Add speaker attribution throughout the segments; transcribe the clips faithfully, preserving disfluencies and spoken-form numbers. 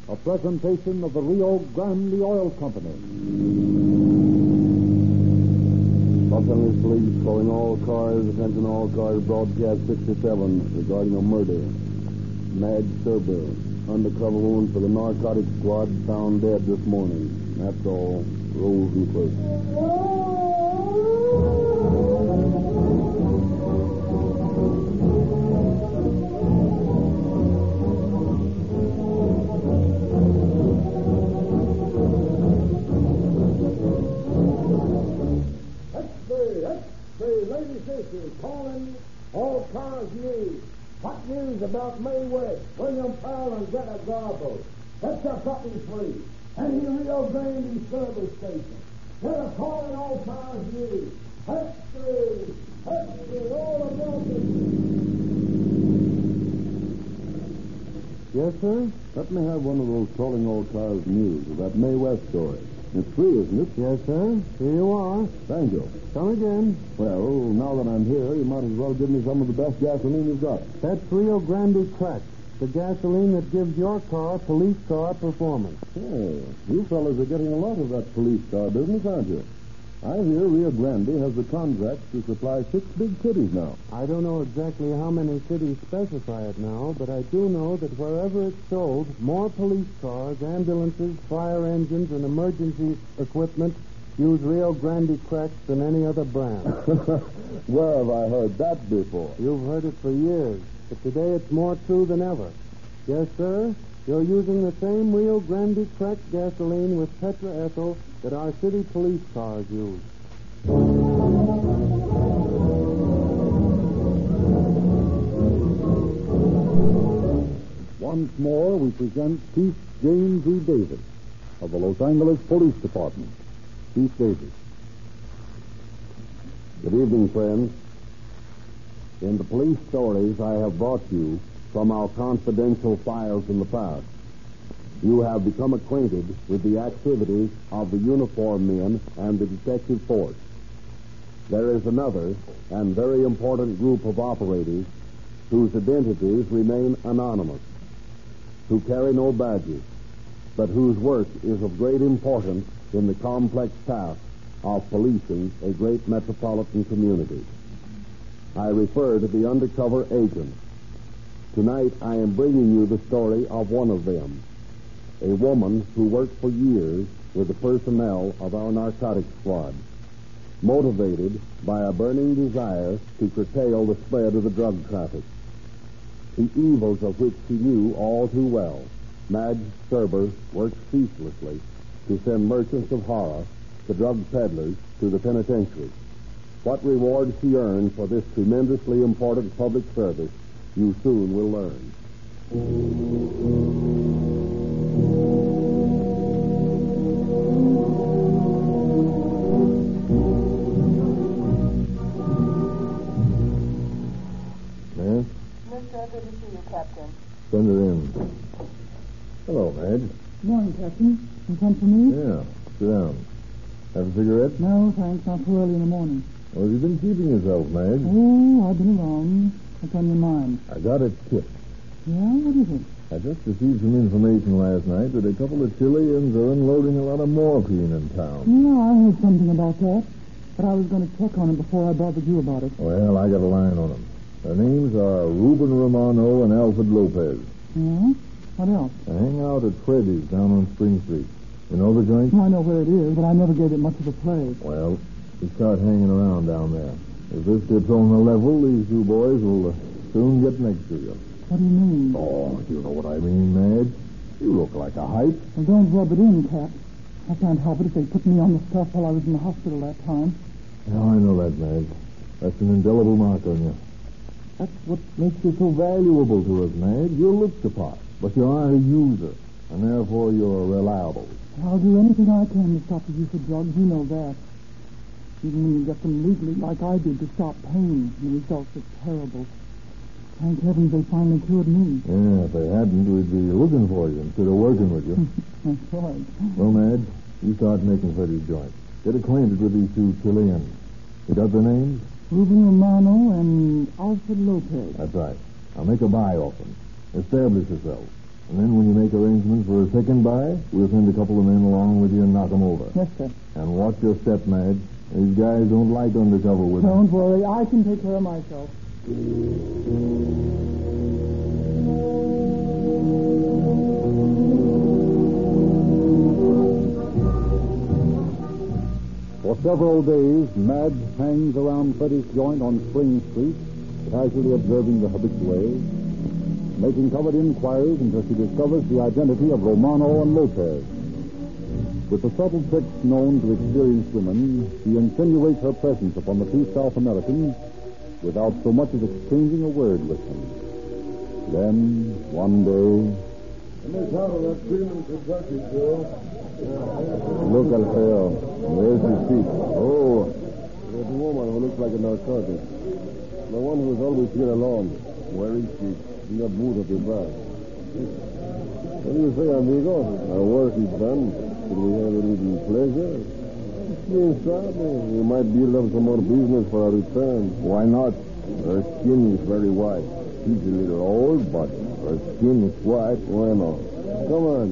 Speaker 1: a presentation of the Rio Grande Oil Company.
Speaker 2: Los Angeles Police calling all cars, attention all cars, broadcast sixty-seven regarding a murder. Madge Serber, undercover wound for the narcotics squad, found dead this morning. That's all. Rosie first.
Speaker 3: Calling all cars news. Hot news about Mae West, William Powell, and Greta Garbo. That's a puppy free. And the Rio Grande service station. They're calling all cars news. History, history, all about it.
Speaker 2: Yes, sir? Let me have one of those calling all cars news of that Mae West story. It's free, isn't it?
Speaker 1: Yes, sir. Here you are.
Speaker 2: Thank you.
Speaker 1: Come again.
Speaker 2: Well, now that I'm here, you might as well give me some of the best gasoline you've got.
Speaker 1: That's Rio Grande Crack, the gasoline that gives your car police car performance.
Speaker 2: Oh, you fellas are getting a lot of that police car business, aren't you? I hear Rio Grande has the contract to supply six big cities now.
Speaker 1: I don't know exactly how many cities specify it now, but I do know that wherever it's sold, more police cars, ambulances, fire engines, and emergency equipment use Rio Grande Cracks than any other brand.
Speaker 2: Where have I heard that before?
Speaker 1: You've heard it for years, but today it's more true than ever. Yes, sir, you're using the same Rio Grande Crack gasoline with tetraethyl that our city police cars use. Once more, we present Chief James E. Davis of the Los Angeles Police Department. Chief Davis.
Speaker 2: Good evening, friends. In the police stories I have brought you from our confidential files in the past, you have become acquainted with the activities of the uniformed men and the detective force. There is another and very important group of operators whose identities remain anonymous, who carry no badges, but whose work is of great importance in the complex task of policing a great metropolitan community. I refer to the undercover agents. Tonight I am bringing you the story of one of them, a woman who worked for years with the personnel of our narcotics squad, motivated by a burning desire to curtail the spread of the drug traffic. The evils of which she knew all too well, Madge Serber worked ceaselessly to send merchants of horror, the drug peddlers, to the penitentiary. What reward she earned for this tremendously important public service, you soon will learn.
Speaker 4: Good to see you, Captain.
Speaker 2: Send her in. Hello, Madge.
Speaker 5: Good morning, Captain. You come for me?
Speaker 2: Yeah, sit down. Have a cigarette?
Speaker 5: No, thanks. Not too early in the morning.
Speaker 2: Well, have you been keeping yourself, Madge?
Speaker 5: Oh, I've been around. What's on your mind?
Speaker 2: I got a tip.
Speaker 5: Yeah? What is it?
Speaker 2: I just received some information last night that a couple of Chileans are unloading a lot of morphine in town.
Speaker 5: Yeah, I heard something about that. But I was going to check on it before I bothered you about it.
Speaker 2: Well, I got a line on them. Their names are Ruben Romano and Alfred Lopez.
Speaker 5: Yeah? What else?
Speaker 2: They hang out at Freddy's down on Spring Street. You know the joint?
Speaker 5: I know where it is, but I never gave it much of a play.
Speaker 2: Well, you start hanging around down there. If this gets on the level, these two boys will uh, soon get next to you.
Speaker 5: What do you mean?
Speaker 2: Oh, you know what I mean, Madge. You look like a hype.
Speaker 5: Well, don't rub it in, Cap. I can't help it if they put me on the stuff while I was in the hospital that time.
Speaker 2: Yeah, I know that, Madge. That's an indelible mark on you. That's what makes you so valuable to us, Madge. You're looked upon, but you aren't a user, and therefore you're reliable.
Speaker 5: I'll do anything I can to stop the use of drugs. You know that. Even when you get them legally, like I did, to stop pain, the results are terrible. Thank heavens they finally cured me.
Speaker 2: Yeah, if they hadn't, we'd be looking for you instead of working with you.
Speaker 5: That's right.
Speaker 2: Well, Madge, you start making Freddy's joint. Get acquainted with these two Chileans. You got their names?
Speaker 5: Ruben Romano and Alfred Lopez.
Speaker 2: That's right. Now make a buy off them. Establish yourself. And then when you make arrangements
Speaker 4: for a second by, we'll send a couple of men along with you and knock 'em over.
Speaker 5: Yes, sir.
Speaker 4: And watch your step, Madge. These guys don't like undercover with them.
Speaker 5: Don't worry. I can take care of myself.
Speaker 6: For several days, Madge hangs around Freddy's joint on Spring Street, casually observing the habitués, making covered inquiries until she discovers the identity of Romano and Lopez. With the subtle tricks known to experienced women, she insinuates her presence upon the two South Americans without so much as exchanging a word with them. Then, one day...
Speaker 3: Miss Howell, that feeling Kentucky, girl.
Speaker 2: Look, Alfredo. There's his feet. Oh, there's a woman who looks like a narcotic. The one who is always here alone. Where is she? In that booth of your back. What do you say, amigo? Our work is done. Should we have a little pleasure? Yes, we might build up some more business for our return. Why not? Her skin is very white. She's a little old, but her skin is white. Why not? Come on.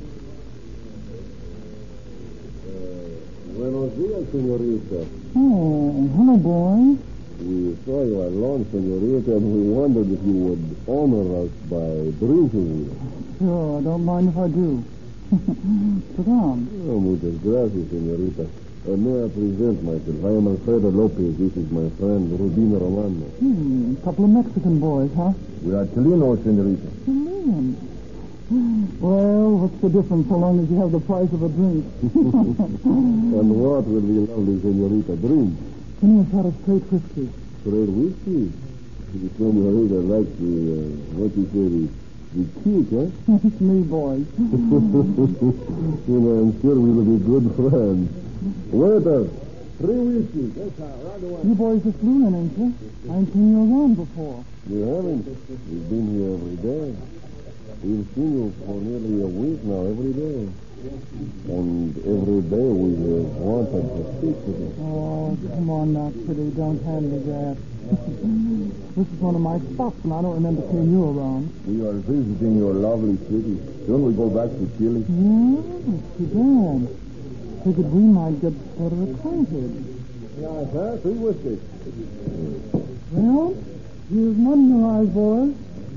Speaker 2: Buenos dias, senorita.
Speaker 5: Oh, hello, boy.
Speaker 2: We saw you alone, senorita, and we wondered if you would honor us by drinking with us.
Speaker 5: Sure, I don't mind if I do. Sit down.
Speaker 2: Oh, muchas gracias, senorita. Uh, may I present myself? I am Alfredo Lopez. This is my friend, Rubino Romano.
Speaker 5: Hmm, couple of Mexican boys, huh?
Speaker 2: We are Chilenos, senorita.
Speaker 5: Chilean. Well, what's the difference so long as you have the price of a drink?
Speaker 2: And what will the lovely senorita drink?
Speaker 5: Give me a shot of straight whiskey.
Speaker 2: Straight whiskey? The senorita likes the, uh, what you say, the, the kick, huh?
Speaker 5: It's me, boys.
Speaker 2: You know, I'm sure we will be good friends. Waiter, three whiskeys. Yes, sir, right away.
Speaker 5: You boys are fluent, ain't you? I ain't seen you around before.
Speaker 2: You haven't? We've been here every day. We've seen you for nearly a week now, every day. And every day we have wanted to speak to you.
Speaker 5: Oh, come on now, Kitty. Don't hand me that. This is one of my spots, and I don't remember seeing you around.
Speaker 2: We are visiting your lovely city. Don't we go back to Chile?
Speaker 5: Yeah, too bad. Figured we might get better acquainted.
Speaker 2: Yeah, sir. Three whiskeys.
Speaker 5: Well, here's one in your eyes, boys.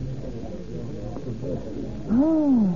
Speaker 5: Ah.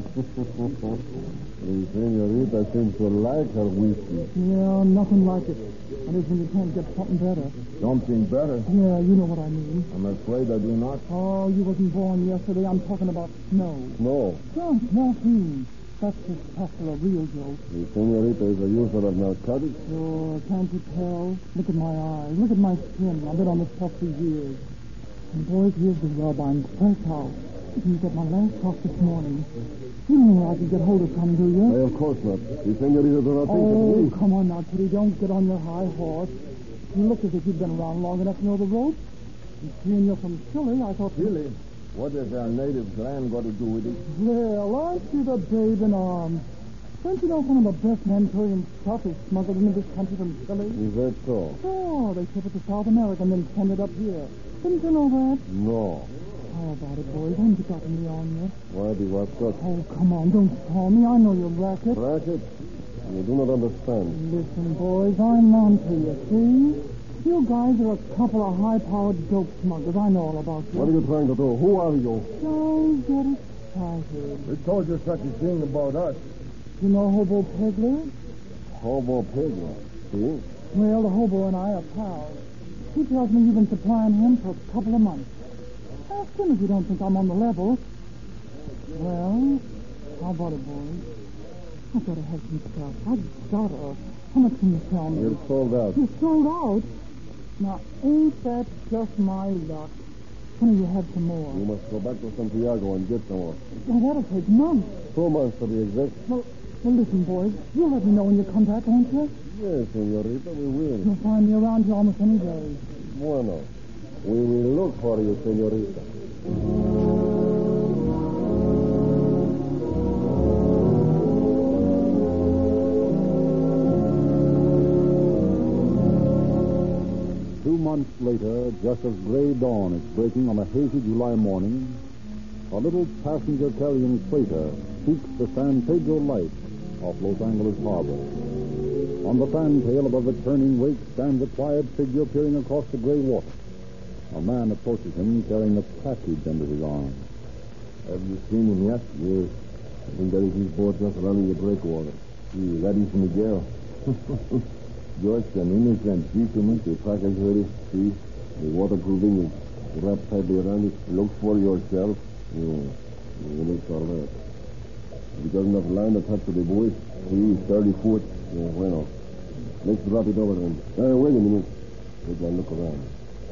Speaker 2: The senorita seems to like her whiskey.
Speaker 5: Yeah, nothing like it. That is when you can't get something better.
Speaker 2: Something better?
Speaker 5: Yeah, you know what I mean.
Speaker 2: I'm afraid I do not.
Speaker 5: Oh, you wasn't born yesterday. I'm talking about snow.
Speaker 2: No.
Speaker 5: Drunk morphine. That's just after a real joke.
Speaker 2: The senorita is a user of narcotics?
Speaker 5: Sure, can't you tell? Look at my eyes. Look at my skin. I've been on this stuff for years. And boys, here's the rub. I'm fresh out. You got my last talk this morning. You don't know I could get hold of some, do you?
Speaker 2: Why, of course not. The senorita does not think
Speaker 5: Oh,
Speaker 2: of me.
Speaker 5: come on now, Kitty. Don't get on your high horse. You look as if you've been around long enough to know the ropes. And seeing you're from Chile, I thought...
Speaker 2: Chile? What has our native land got to do with it?
Speaker 5: Well, aren't you the babe in arms? Don't you know some of the best Manchurian stuff is smuggled into this country from Chile?
Speaker 2: Is that so?
Speaker 5: Oh, they ship it to South America and then send it up here. Didn't you know that?
Speaker 2: No.
Speaker 5: How about it, boys? Haven't you got me on you?
Speaker 2: Why do what's got?
Speaker 5: Oh, come on, don't call me. I know your racket.
Speaker 2: Racket? You do not understand.
Speaker 5: Listen, boys, I'm on to you, see? You guys are a couple of high-powered dope smugglers. I know all about you.
Speaker 2: What are you trying to do? Who are you?
Speaker 5: Don't get excited.
Speaker 2: We told you such a thing about us.
Speaker 5: You know Hobo Pegler?
Speaker 2: Hobo Pegler. See?
Speaker 5: Well, the hobo and I are pals. He tells me you've been supplying him for a couple of months. Ask him if you don't think I'm on the level. Well, how about it, boys? I've got to have some stuff. I've got to. How much can you tell me?
Speaker 2: You're sold out.
Speaker 5: You're sold out? Now, ain't that just my luck? When you have some more?
Speaker 2: You must go back to Santiago and get some more.
Speaker 5: Well, that'll take months.
Speaker 2: Two months to be exact.
Speaker 5: Well, well, listen, boys. You'll let me know when you come back, won't you?
Speaker 2: Yes, senorita, we will.
Speaker 5: You'll find me around here almost any day.
Speaker 2: Bueno. We will look for you, senorita.
Speaker 6: Two months later, just as gray dawn is breaking on a hazy July morning, a little passenger-carrying freighter seeks the San Pedro Light off Los Angeles Harbor. On the fantail above the turning wake stands a quiet figure peering across the gray water. A man approaches him carrying a package under his arm.
Speaker 2: Have you seen him yet? Yes. I think that is his boat just running the breakwater. See, that is Miguel. Just an innocent fisherman. The package ready. See, the waterproofing is wrapped tightly around it. Look for yourself. Yeah, well, it's all right. He doesn't have line attached to the buoy. See, thirty foot. Yeah, bueno. Let's drop it over then. Uh, wait a minute. We can look around.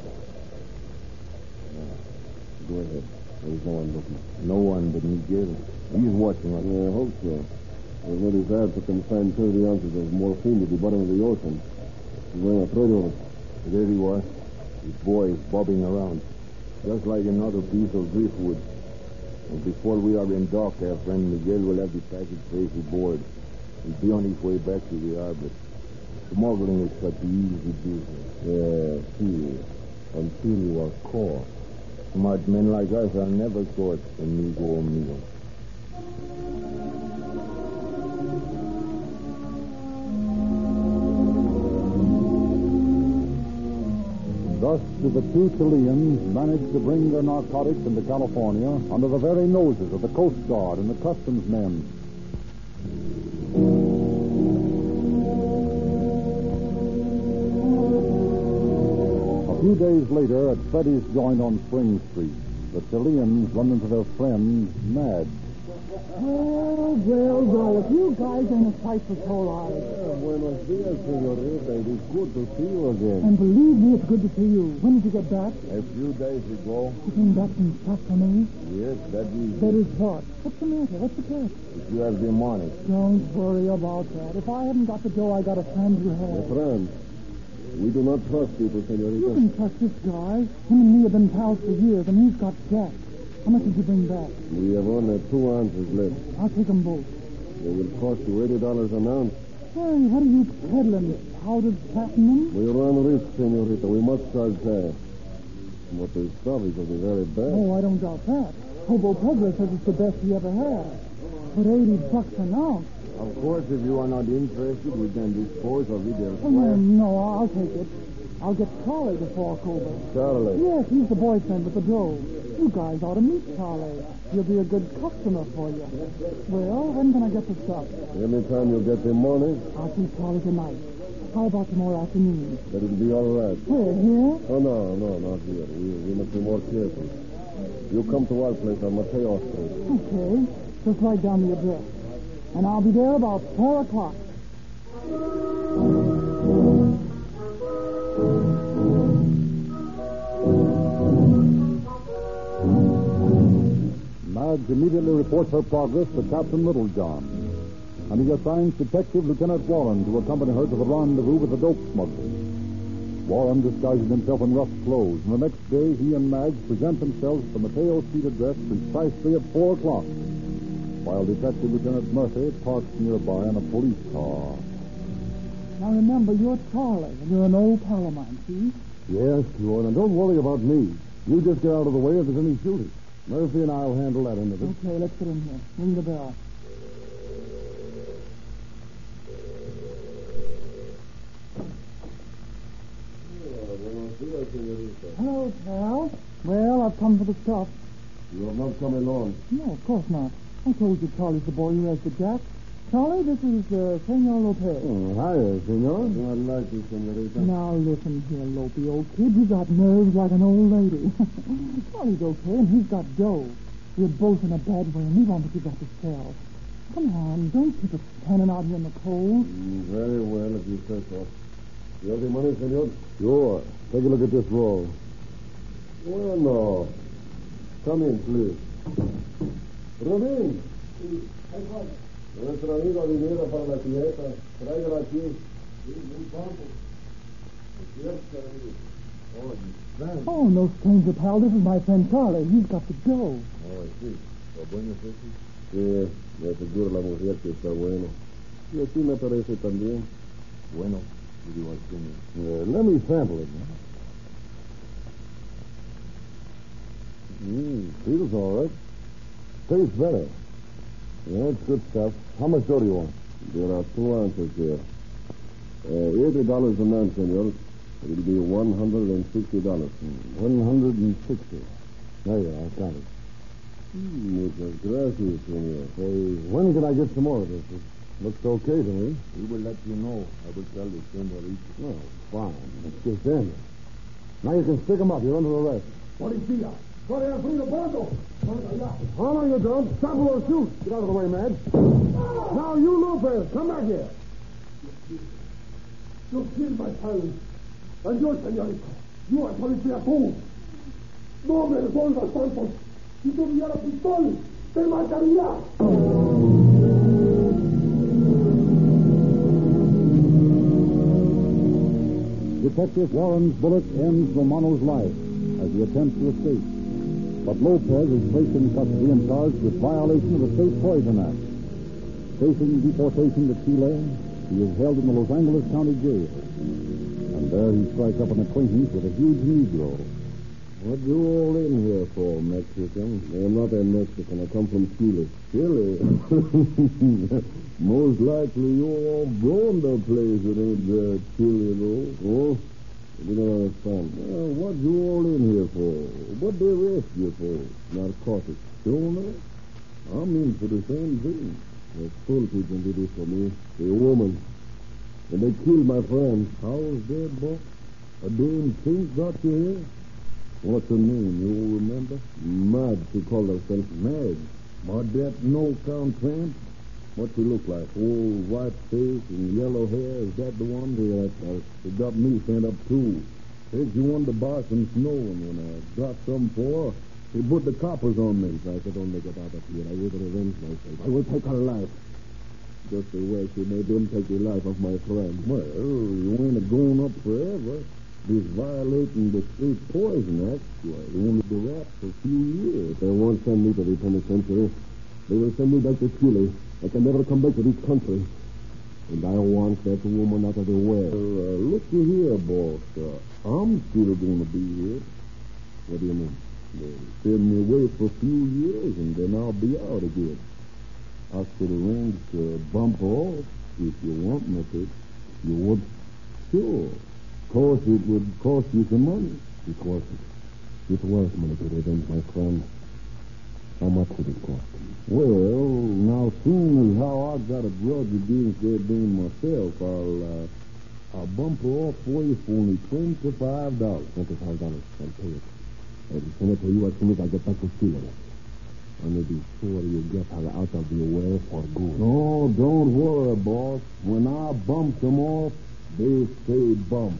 Speaker 2: Yeah. Go ahead. There's no one looking. No one but Miguel. He's watching us. Yeah, I hope so. There's no desire to confine thirty ounces of morphine to the bottom of the ocean. Well, throw it over. There you are. His boy is bobbing around, just like another piece of driftwood. And before we are in dock, our friend Miguel will have the package safely aboard. He'll be on his way back to the harbor. Smuggling is such easy business. Yeah, see, until you are caught. Smart men like us are never caught, amigo, amigo.
Speaker 6: Thus do the two Chileans manage to bring their narcotics into California under the very noses of the Coast Guard and the customs men. A few days later, at Freddy's joint on Spring Street, the Chileans run into their friend, Madge.
Speaker 5: Oh, well, well, if you guys ain't a sight for sore eyes.
Speaker 2: Yeah, buenos dias, senorita. It is good to see you again.
Speaker 5: And believe me, it's good to see you. When did you get back?
Speaker 2: A few days ago.
Speaker 5: You came back from stuff for me?
Speaker 2: Yes, that is...
Speaker 5: That is what? What's the matter? What's the case?
Speaker 2: If you have the money.
Speaker 5: Don't worry about that. If I haven't got the dough, I got a friend who
Speaker 2: A
Speaker 5: has.
Speaker 2: friend. We do not trust people, senorita.
Speaker 5: You can trust this guy. Him and me have been pals for years, and he's got Jack. How much did you bring back?
Speaker 2: We have only two ounces left.
Speaker 5: I'll take them both.
Speaker 2: They will cost you eighty dollars an ounce.
Speaker 5: Hey, what are you peddling? Powdered platinum?
Speaker 2: We run risk, senorita. We must charge cash. But the stuff is of the very best.
Speaker 5: Oh, I don't doubt that. Hobo Pedro says it's the best he ever had. But eighty bucks an ounce?
Speaker 2: Of course, if you are not interested, we can dispose of it
Speaker 5: Oh, no,
Speaker 2: elsewhere.
Speaker 5: no, I'll take it. I'll get Charlie to fork over.
Speaker 2: Charlie.
Speaker 5: Yes, he's the boyfriend with the dough. You guys ought to meet Charlie. He'll be a good customer for you. Well, when can I get the stuff?
Speaker 2: Anytime you get the money,
Speaker 5: I'll see Charlie tonight. How about tomorrow afternoon?
Speaker 2: that will be all right.
Speaker 5: Where, here?
Speaker 2: Oh, no, no, not here. We, we must be more careful. You come to our place on Mateo Street.
Speaker 5: Okay. Just write down the address. And I'll be there about four o'clock.
Speaker 6: Madge immediately reports her progress to Captain Littlejohn, and he assigns Detective Lieutenant Warren to accompany her to the rendezvous with the dope smugglers. Warren disguises himself in rough clothes, and the next day he and Madge present themselves at the Mateo Street address precisely at four o'clock, while Detective Lieutenant Murphy parks nearby in a police car.
Speaker 5: Now remember, you're Charlie, and you're an old pal of mine, see?
Speaker 2: Yes, sure. Now, don't worry about me. You just get out of the way if there's any shooting. Murphy and I'll handle that end of it.
Speaker 5: Okay, let's get in here. Ring the bell. Hello, pal. Well, I've come for the stuff.
Speaker 2: You have not come alone.
Speaker 5: No, of course not. I told you Charlie's the boy who has the jack. Charlie, this is uh, Senor Lopez.
Speaker 2: Oh, hiya, senor. I like you, senorita.
Speaker 5: Now, listen here, Lopey, old kid. You got nerves like an old lady. Charlie's okay, and he's got dough. We're both in a bad way, and we want what you got to sell. Come on, don't keep us standing out here in the cold.
Speaker 2: Mm, very well, if you say so. You have the money, senor?
Speaker 6: Sure. Take a look at this roll.
Speaker 2: Well, no. Come in, please. Rubín. Nuestro amigo dinero para la fiesta. Tráigalo aquí.
Speaker 5: Oh, no stranger, pal. This is my friend Charlie. He's got the dough.
Speaker 2: Oh, sí. ¿Lo bueno es eso? Sí, me aseguro la mujer que está bueno. Y así me parece también. Bueno, you do uh, let me sample it. Mmm, feels all right. Tastes better. Yeah, it's good stuff. How much dough do you want? There are two ounces here. Uh, eighty dollars an ounce, senor. It'll be one hundred and sixty dollars. One hundred and sixty. There you are. Got it. Muchas gracias, senor. Hey, when can I get some more of this? It looks okay to me. We will let you know. I will tell the senorita. Oh, fine. Let's get in. Now you can stick him up. You're under arrest.
Speaker 3: Policía, corre al frío bando.
Speaker 2: Oh, no, you don't. Stop or shoot. Get out of the way, Madge. Now, you Lopez, come back here.
Speaker 3: You killed my parents. And you, señorita, you are policía too. No me devuelvas tantos. Si tuviera pistol, te mataría.
Speaker 6: Detective Warren's bullet ends Romano's life as he attempts to escape. But Lopez is placed in custody and charged with violation of the State Poison Act. Facing deportation to Chile, he is held in the Los Angeles County Jail. And there he strikes up an acquaintance with a huge Negro.
Speaker 2: What you all in here for, Mexican? I'm not a Mexican. I come from Chile. Chile? Most likely you're all going to a place that ain't uh, Chile, though. Oh? You don't understand. Well, what you all in here for? What they arrest you for? Narcotics. Stoner? I'm in for the same thing. The full people did it for me. A woman. And they killed my friend. How was that, boy? A damn thing got you here? What's her name? You all remember? Madge, she called herself Madge. But that no-count tramp? What she look like? Old white face and yellow hair? Is that the one? Yeah, uh, she got me sent up, too. Said she wanted to buy some snow, and when I got some for her, she put the coppers on me. So I said, don't get out of here. I will revenge myself. I will take her life. Just the way she made them take the life of my friend. Well, you ain't going up forever. This violating the State Poison Act, well, they only be wrapped for a few years. They won't send me to the penitentiary. They will send me back to Chile. I can never come back to this country. And I want that woman out of the way. Well, uh, looky here, boss. Uh, I'm still going to be here. What do you mean? They'll send me away for a few years, and then I'll be out again. I could arrange to bump off if you want me to. You would? Sure. Of course, it would cost you some money. It cost it. It's worth money to revenge my friend. How much would it cost? Well, now, soon as how I got a grudge against that dame myself, I'll, uh, I'll bump her off for you for only twenty-five dollars. twenty-five dollars. I'll pay it. I'll send it to you as soon as I get back to Chile. I may be sure you get her out of your way for good. No, don't worry, boss. When I bump them off, they stay bumped.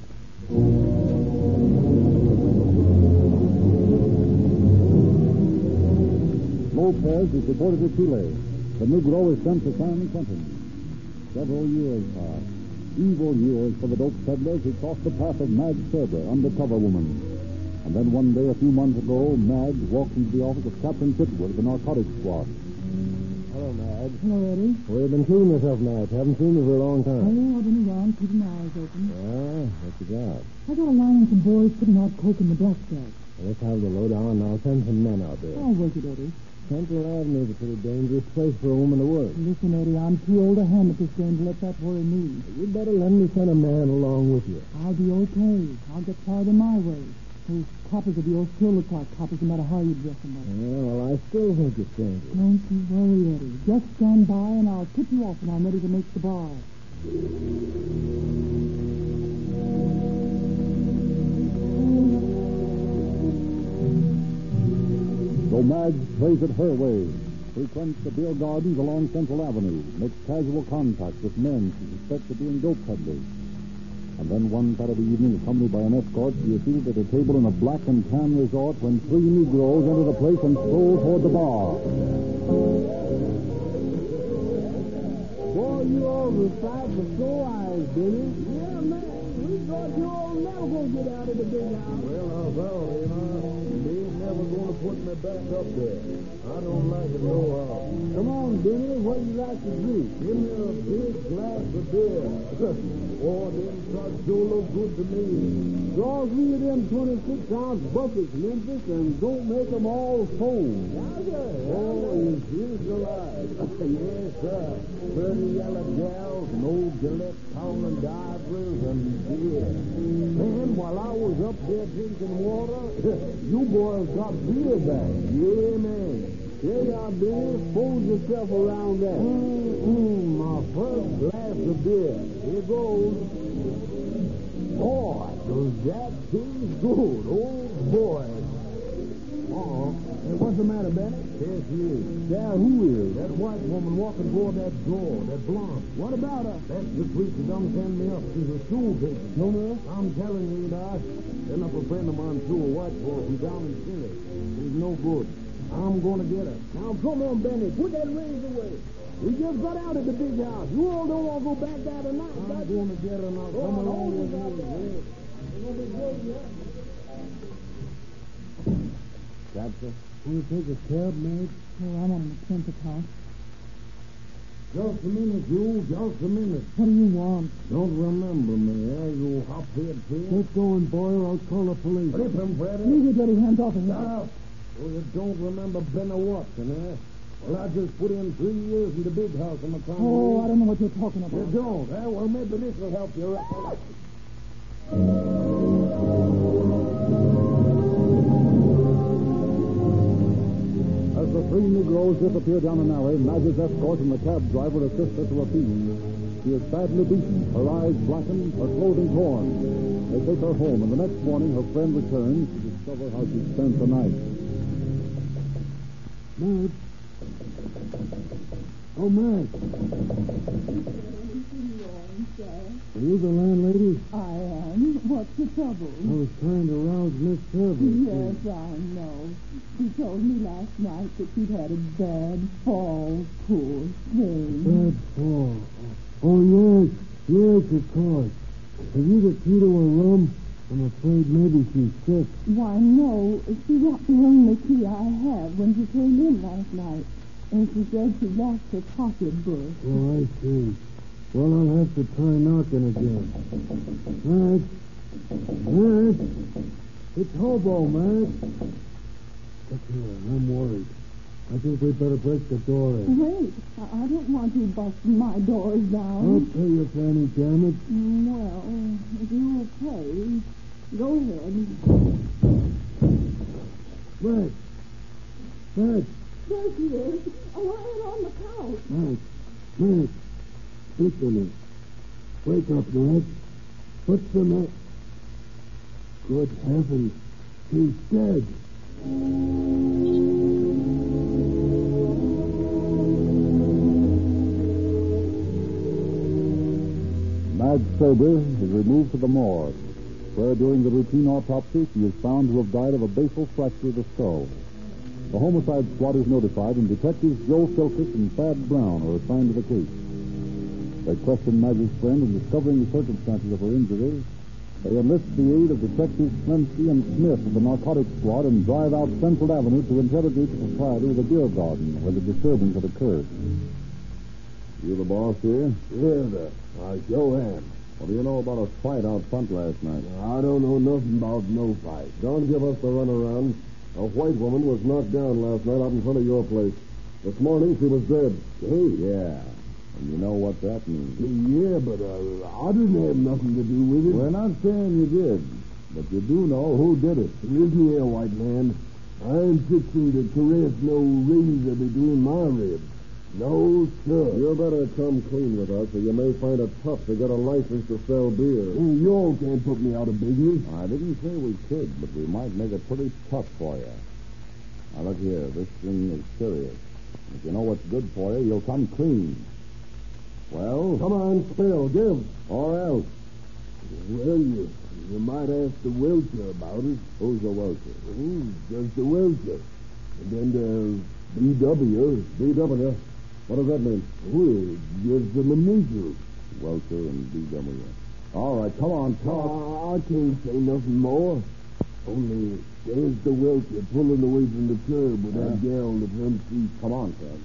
Speaker 6: Lopez is deported to Chile. The Negro is sent to San Quentin. Several years pass. Evil years for the dope peddlers who crossed the path of Madge Cerber, undercover woman. And then one day, a few months ago, Madge walked into the office of Captain Pitwood of the narcotics squad.
Speaker 1: Hello, Madge.
Speaker 5: Hello, Eddie.
Speaker 1: Well, you've been keeping yourself, Madge. Haven't seen you for a long time.
Speaker 5: Oh, I've been around keeping my eyes open.
Speaker 1: Yeah, what you got?
Speaker 5: I got a line on some boys putting out coke in the blackjack.
Speaker 1: Well, let's have the lowdown, and I'll send some men out there.
Speaker 5: I'll work it, Eddie.
Speaker 1: Central Avenue is a pretty dangerous place for a woman to work.
Speaker 5: Listen, Eddie, I'm too old a hand at this game to let that worry me.
Speaker 1: You'd better let me send a man along with you.
Speaker 5: I'll be okay. I'll get farther my way. Those coppers of yours still look like coppers no matter how you dress them up.
Speaker 1: Well, I still think it's dangerous.
Speaker 5: Don't you worry, Eddie. Just stand by and I'll tip you off when I'm ready to make the bar.
Speaker 6: So Madge plays it her way, frequents the beer gardens along Central Avenue, makes casual contact with men she suspects of being dope peddlers. And then one Saturday evening, accompanied by an escort, she is seated at a table in a black and tan resort when three Negroes enter the place and stroll toward the bar.
Speaker 3: Boy, you all recite for sore eyes, Billy. Yeah, man. We thought you all never going to get out of the big house.
Speaker 2: Well, now, well, you know,
Speaker 3: they ain't never going to put me back up there. I don't like it no how. Come on, Benny, what do you like to drink? Give me a big glass of beer. Oh, them trucks do look good to me. Draw three of them twenty-six ounce buckets, Memphis, and don't make them all foam. Oh, is this alive? Yes, sir. Pretty yellow gals, no Gillette pounding divers, and beer. Man, while I was up there drinking water, you boys got beer back. Yeah, man. Here you are, Bill. Fold yourself around there. Mm-hmm. My first glass of beer. Here goes. Boy, does that taste good. Oh, boy. Uh-oh. Hey, what's the matter, Benny? Yes, she is. Yeah, who is? That white woman walking toward that door, that blonde. What about her? That's the freak that done send me up. She's a stool pigeon. No more? I'm telling you, Doc. Send up a friend of mine, too, a white boy from down in Chile. She's no good. I'm going to get her. Now, come on, Benny. Put that razor away. We just got out of the big house. You all don't want to go back there tonight. I'm going to get her now. Come on, along with me. It's going to be good, yeah.
Speaker 2: Captain?
Speaker 1: Will you take a cab, Madge?
Speaker 5: Oh, I'm on the tenth account.
Speaker 3: Just a minute, you. Just a minute.
Speaker 5: What do you want?
Speaker 3: Don't remember me, eh, you hop-head pig?
Speaker 1: Get going, boy, or I'll call the police.
Speaker 3: Rip him, Freddy.
Speaker 5: Leave your dirty hands off of him.
Speaker 3: Stop. Oh, you don't remember Benny Watson, eh? Well, I just put in three years in the big house in the county.
Speaker 5: Oh, I don't know what you're talking about.
Speaker 3: You don't, eh? Well, maybe this will help you.
Speaker 6: As the three Negroes disappear down an alley, Madge's escort and the cab driver assist her to her feet. She is badly beaten, her eyes blackened, her clothing torn. They take her home, and the next morning her friend returns to discover how she spent the night.
Speaker 1: Madge. Oh, Madge. Are you the landlady?
Speaker 5: I am. What's the trouble?
Speaker 1: I was trying to rouse Miss Service.
Speaker 5: Yes, I know. She told me last night that she'd had a bad fall, poor thing.
Speaker 1: Bad fall. Oh, yes. Yes, of course. Have you the key to her room? I'm afraid maybe she's sick.
Speaker 5: Why, no. She got the only key I have when she came in last night. And she said she lost her pocketbook.
Speaker 1: Oh, I see. Well, I'll have to try knocking again. Madge. Madge. It's Hobo, Madge. Look here, I'm worried. I think we'd better break the door in.
Speaker 5: Wait. I, I don't want you busting my doors down.
Speaker 1: I'll pay you for any damage.
Speaker 5: Well, if you'll pay, go ahead.
Speaker 1: Madge. Madge.
Speaker 5: There she is, lying on the couch.
Speaker 1: Madge. Madge. Speak to me. Wake up, Madge. What's the matter? Good heavens. She's dead.
Speaker 6: Madge Sober is removed to the morgue, where during the routine autopsy she is found to have died of a basal fracture of the skull. The homicide squad is notified, and detectives Joe Silkus and Thad Brown are assigned to the case. They question Madge's friend in discovering the circumstances of her injuries. They enlist the aid of Detectives Smensky and Smith of the narcotics squad and drive out Central Avenue to interrogate the proprietor of the beer garden where the disturbance had occurred.
Speaker 2: You the boss here?
Speaker 3: Yeah, sir. I sure am.
Speaker 2: What do you know about a fight out front last night?
Speaker 3: I don't know nothing about no fight.
Speaker 2: Don't give us the runaround. A white woman was knocked down last night out in front of your place. This morning she was dead.
Speaker 3: Hey.
Speaker 2: Yeah. And you know what that means.
Speaker 3: Yeah, but uh, I didn't have nothing to do with it.
Speaker 2: We're not saying you did, but you do know who did it.
Speaker 3: Listen here, white man. I ain't fixing to caress no razor between my ribs. No, sir.
Speaker 2: You better come clean with us, or you may find it tough to get a license to sell beer.
Speaker 3: Hey, you all can't put me out of business.
Speaker 2: I didn't say we could, but we might make it pretty tough for you. Now, look here. This thing is serious. If you know what's good for you, you'll come clean. Well?
Speaker 3: Come on, spill, give.
Speaker 2: Or else.
Speaker 3: Well, you, you might ask the Welcher about it.
Speaker 2: Who's the Welcher?
Speaker 3: Oh, just the Welcher. And then the B W.
Speaker 2: B W? What does that mean?
Speaker 3: Well, it gives them initials.
Speaker 2: Welcher and B W. All right, come on, talk.
Speaker 3: Uh, I can't say nothing more.
Speaker 2: Only there's the welcher pulling away from the curb with that
Speaker 6: Yeah.
Speaker 2: gal in the front seat.
Speaker 6: Come on, Fred.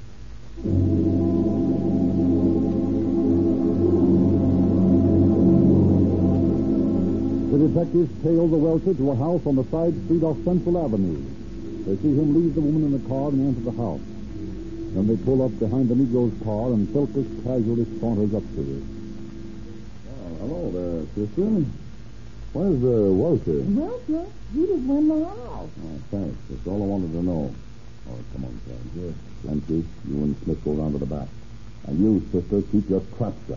Speaker 6: The detectives tail the welcher to a house on the side street off Central Avenue. They see him leave the woman in the car and enter the house. Then they pull up behind the Negro's car and Philpott casually saunters up to her.
Speaker 2: Oh, hello there, sister. Where's the welcher?
Speaker 5: Well, sir, he just went in the house.
Speaker 6: Oh, thanks. That's all I wanted to know. Oh, come on, Fred. Yes. Lemke, you and Smith go round to the back. And you, sister, keep your trap shut.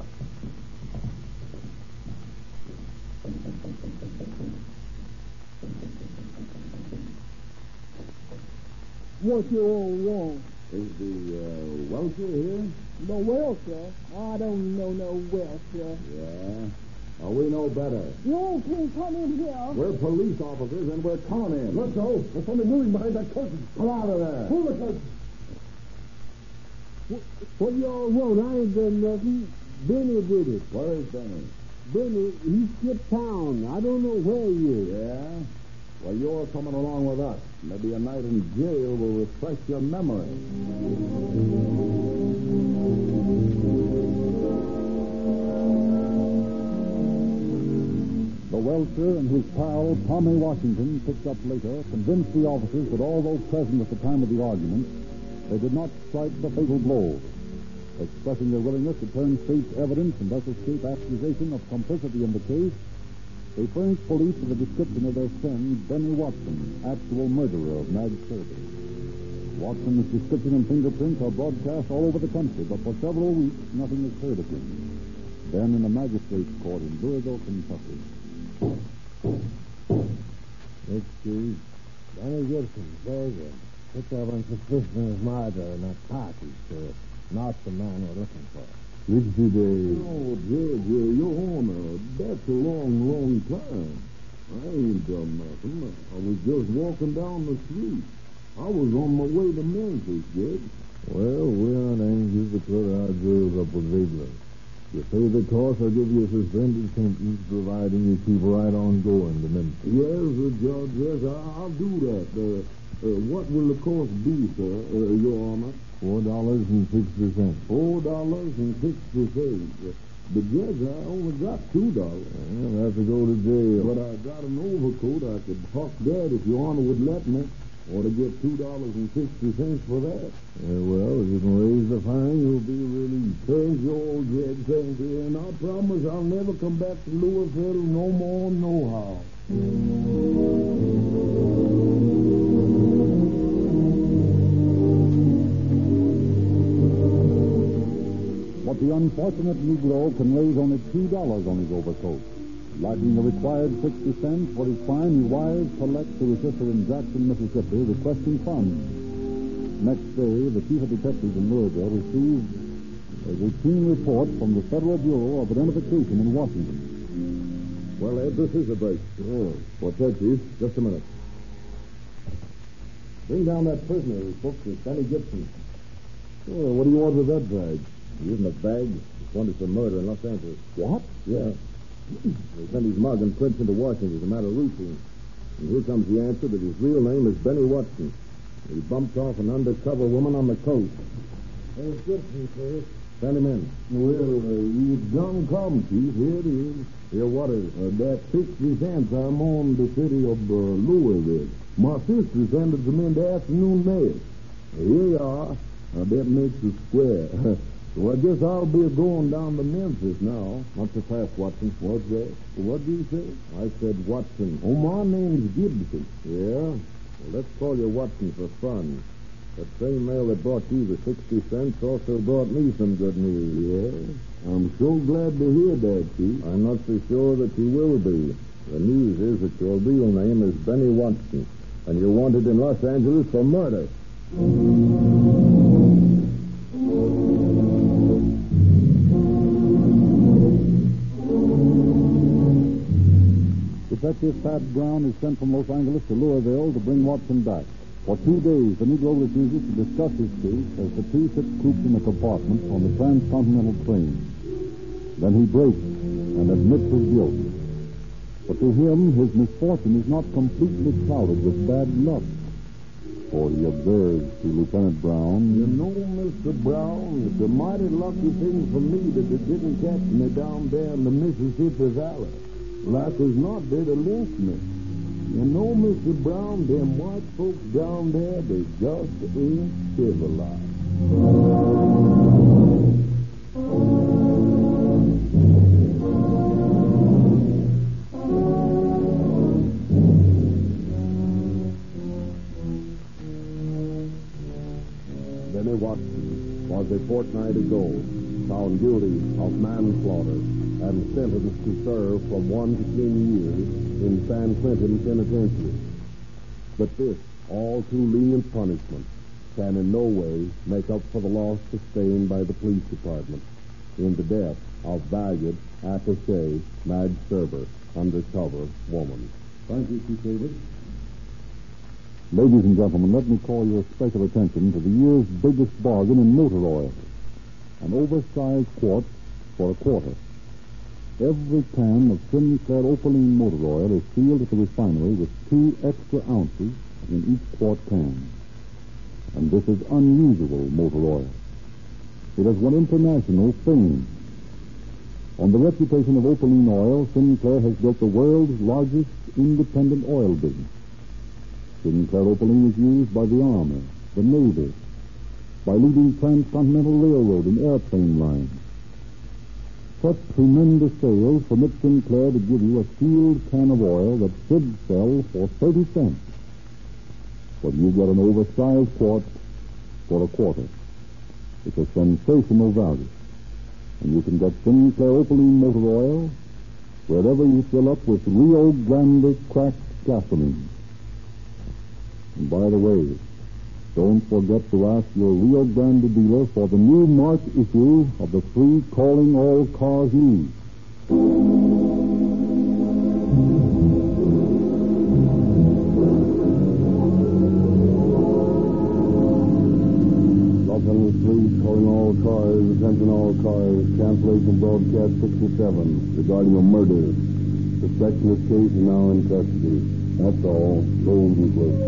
Speaker 5: What you all want?
Speaker 2: Is the uh, welcher here?
Speaker 5: The welcher? I don't know no welcher.
Speaker 2: Yeah. Oh, we know better.
Speaker 5: You all can't come in here.
Speaker 2: We're police officers and we're coming in. Let's go. There's something moving behind that curtain. Come out of there. Pull the curtain.
Speaker 1: What, what y'all want? I ain't done nothing. Benny did it.
Speaker 2: Where is Benny?
Speaker 1: Benny, he skipped town. I don't know where he is.
Speaker 2: Yeah? Well, you're coming along with us. Maybe a night in jail will refresh your memory.
Speaker 6: The welcher and his pal, Tommy Washington, picked up later, convinced the officers that although present at the time of the argument, they did not strike the fatal blow. Expressing their willingness to turn state's evidence and thus escape accusation of complicity in the case, they furnished police with a description of their friend, Benny Watson, actual murderer of Madge Kirby. Watson's description and fingerprints are broadcast all over the country, but for several weeks, nothing is heard of him. Then in a magistrate's court in Louisville, Kentucky.
Speaker 1: Excuse. Benny Gibson, very good. Put up on suspicion of murder in that party, sir. Not the man we're looking for.
Speaker 2: Dixie Day. Oh, Judge, uh, Your Honor, that's a long, long time. I ain't done nothing. I was just walking down the street. I was on my way to Memphis, Judge.
Speaker 1: Well, we aren't anxious to put our jails up with Ziegler. You pay the cost, I'll give you a suspended sentence, providing you keep right on going to Memphis.
Speaker 2: Yes, uh, Judge, yes, I, I'll do that. Uh, uh, what will the cost be, sir, uh, Your Honor?
Speaker 1: Four dollars and sixty cents.
Speaker 2: Four dollars and sixty cents. But, Judge, I only got two dollars.
Speaker 1: I'll have to go to jail.
Speaker 2: But I got an overcoat. I could huck that if Your Honor would let me. Or to get two dollars and sixty cents for that.
Speaker 1: Yeah, well, if you can raise the fine, you'll be released.
Speaker 2: Thank you, old Judge. Thank you. And I promise I'll never come back to Louisville no more, nohow.
Speaker 6: But the unfortunate Negro can raise only two dollars on his overcoat. Lacking the required sixty cents for his fine, he wires collects to his sister in Jackson, Mississippi, requesting funds. Next day, the chief of detectives in Louisville received a routine report from the Federal Bureau of Identification in Washington.
Speaker 2: Well, Ed, this is a break. Oh, what's that, Chief? Just a minute. Bring down that prisoner whose book is Benny Gibson. Oh, what do you want with that bag? He isn't a bag. He's wanted for murder in Los Angeles. What? Yeah. They sent his mug and prints into Washington as a matter of routine. And here comes the answer that his real name is Benny Watson. He bumped off an undercover woman on the coast.
Speaker 1: There's Gibson, sir.
Speaker 2: Send him in. Well, uh, you done come, Chief. Here it is. Here, what is uh, that sixty cents I'm on the city of uh, Louisville. My sister sent it to me in the afternoon mail. Here you are. Now, that makes it square. So I guess I'll be going down to Memphis now. Not so fast, Watson. What's that? What do you say? I said Watson. Oh, my name's Gibson. Yeah? Well, let's call you Watson for fun. That same mail that brought you the sixty cents also brought me some good news. Yeah? I'm so glad to hear that, Chief. I'm not so sure that you will be. The news is that your real name is Benny Watson, and you're wanted in Los Angeles for murder.
Speaker 6: Detective Pat Brown is sent from Los Angeles to Louisville to bring Watson back. For two days, the Negro refuses to discuss his case as the two sit cooped in the compartment on the transcontinental train. Then he breaks and admits his guilt. But to him, his misfortune is not completely clouded with bad luck. For he observes to Lieutenant Brown,
Speaker 2: You know, Mister Brown, it's a mighty lucky thing for me that they didn't catch me down there in the Mississippi Valley. Like as not, they'd have lynched me. You know, Mister Brown, them white folks down there, they just ain't civilized. Benny Watson was a fortnight ago found guilty of manslaughter and sentenced to serve from one to ten years in San Quentin Penitentiary. But this all too lenient punishment can in no way make up for the loss sustained by the police department in the death of valued attaché Madge Serber, undercover woman.
Speaker 6: Thank you, Chief David. Ladies and gentlemen, let me call your special attention to the year's biggest bargain in motor oil. An oversized quart for a quarter. Every can of Sinclair Opaline motor oil is sealed at the refinery with two extra ounces in each quart can. And this is unusual motor oil. It has won international fame. On the reputation of Opaline oil, Sinclair has built the world's largest independent oil business. Sinclair Opaline is used by the Army, the Navy, by leading transcontinental railroad and airplane lines. Such tremendous sales permit Sinclair to give you a sealed can of oil that should sell for thirty cents. But you get an oversized quart for a quarter. It's a sensational value. And you can get Sinclair Opaline motor oil wherever you fill up with Rio Grande cracked gasoline. And by the way, don't forget to ask your Rio Grande dealer for the new March issue of the free Calling All Cars News.
Speaker 2: Los Angeles Police calling all cars, attention all cars, cancellation broadcast sixty-seven regarding a murder. Suspected case is now in custody. That's all. Hold you, please.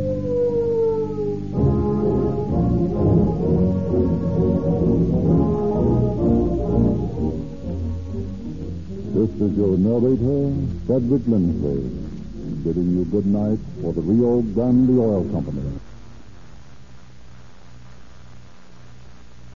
Speaker 6: This is your narrator, Cedric Lindsley, bidding you good night for the Rio Grande Oil Company.